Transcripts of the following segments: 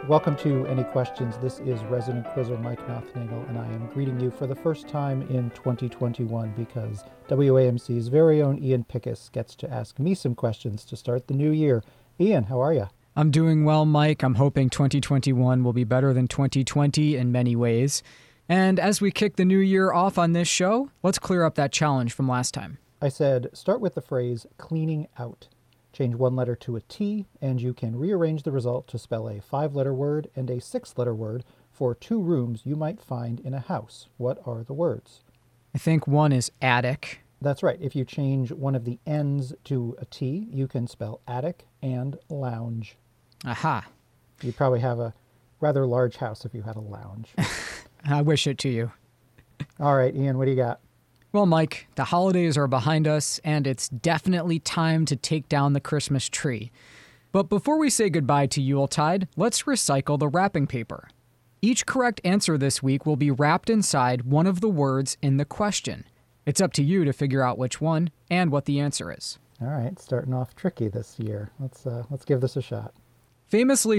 Welcome to Any Questions. This is resident quizzer Mike Nothnagel, and I am greeting you for the first time in 2021 because WAMC's very own Ian Pickus gets to ask me some questions to start the new year. Ian, how are you? I'm doing well, Mike. I'm hoping 2021 will be better than 2020 in many ways. And as we kick the new year off on this show, let's clear up that challenge from last time. I said, start with the phrase cleaning out. Change one letter to a T, and you can rearrange the result to spell a 5-letter word and a 6-letter word for 2 rooms you might find in a house. What are the words? I think one is attic. That's right. If you change one of the N's to a T, you can spell attic and lounge. Aha. You'd probably have a rather large house if you had a lounge. I wish it to you. All right, Ian, what do you got? Well, Mike, the holidays are behind us, and it's definitely time to take down the Christmas tree. But before we say goodbye to Yuletide, let's recycle the wrapping paper. Each correct answer this week will be wrapped inside one of the words in the question. It's up to you to figure out which one and what the answer is. All right, starting off tricky this year. Let's give this a shot. Famously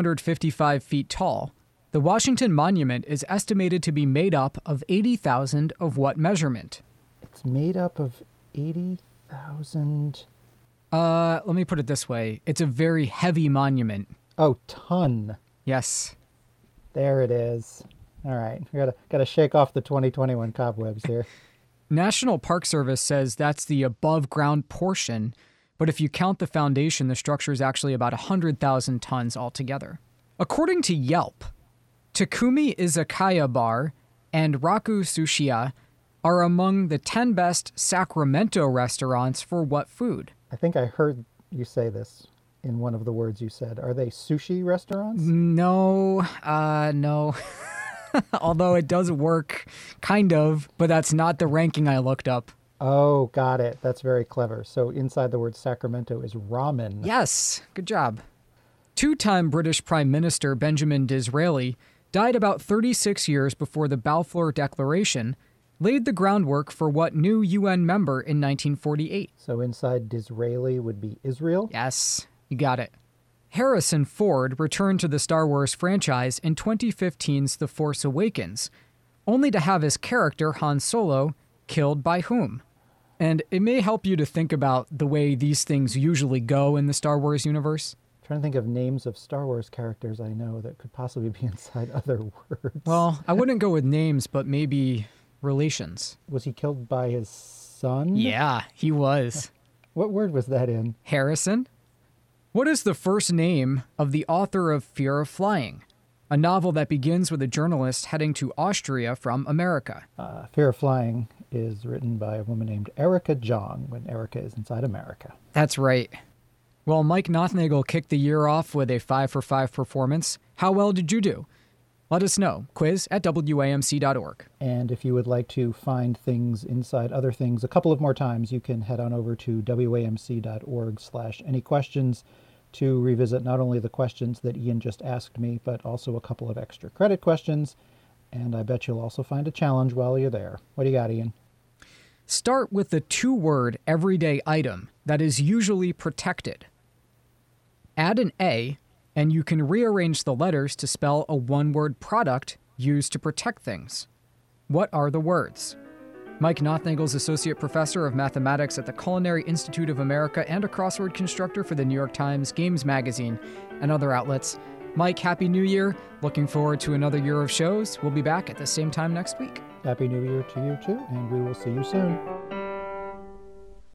555 feet tall, the Washington Monument is estimated to be made up of 80,000 of what measurement? It's made up of 80,000... Let me put it this way. It's a very heavy monument. Oh, ton. Yes. There it is. All right, we gotta shake off the 2021 cobwebs here. National Park Service says that's the above-ground portion, but if you count the foundation, the structure is actually about 100,000 tons altogether. According to Yelp, Takumi Izakaya Bar and Raku Sushiya are among the 10 best Sacramento restaurants for what food? I think I heard you say this in one of the words you said. Are they sushi restaurants? No. Although it does work, kind of, but that's not the ranking I looked up. Oh, got it. That's very clever. So inside the word Sacramento is ramen. Yes, good job. 2-time British Prime Minister Benjamin Disraeli died about 36 years before the Balfour Declaration laid the groundwork for what new UN member in 1948? So inside Disraeli would be Israel? Yes, you got it. Harrison Ford returned to the Star Wars franchise in 2015's The Force Awakens, only to have his character Han Solo killed by whom? And it may help you to think about the way these things usually go in the Star Wars universe. I'm trying to think of names of Star Wars characters I know that could possibly be inside other words. Well, I wouldn't go with names, but maybe relations. Was he killed by his son? Yeah, he was. What word was that in? Harrison? What is the first name of the author of Fear of Flying, a novel that begins with a journalist heading to Austria from America? Fear of Flying is written by a woman named Erica Jong, when Erica is inside America. That's right. Well, Mike Nothnagel kicked the year off with a 5 for 5 performance. How well did you do? Let us know. quiz@wamc.org. And if you would like to find things inside other things a couple of more times, you can head on over to wamc.org/anyquestions to revisit not only the questions that Ian just asked me, but also a couple of extra credit questions. And I bet you'll also find a challenge while you're there. What do you got, Ian? Start with the 2-word everyday item that is usually protected. Add an A, and you can rearrange the letters to spell a 1-word product used to protect things. What are the words? Mike Nothnagel, Associate Professor of Mathematics at the Culinary Institute of America and a crossword constructor for the New York Times, Games Magazine, and other outlets. Mike, Happy New Year. Looking forward to another year of shows. We'll be back at the same time next week. Happy New Year to you too, and we will see you soon.